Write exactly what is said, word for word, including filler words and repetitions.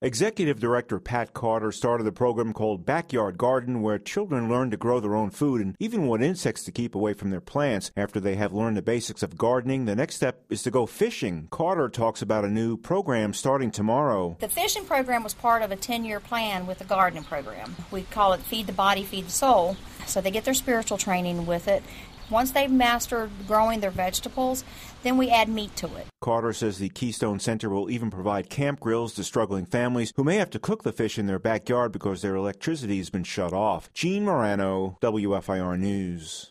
Executive Director Pat Carter started a program called Backyard Garden, where children learn to grow their own food and even what insects to keep away from their plants. After they have learned the basics of gardening, the next step is to go fishing. Carter talks about a new program starting tomorrow. The fishing program was part of a ten-year plan with the gardening program. We call it Feed the Body, Feed the Soul. So they get their spiritual training with it. Once they've mastered growing their vegetables, then we add meat to it. Carter says the Keystone Center will even provide camp grills to struggling families who may have to cook the fish in their backyard because their electricity has been shut off. Gene Morano, W F I R News.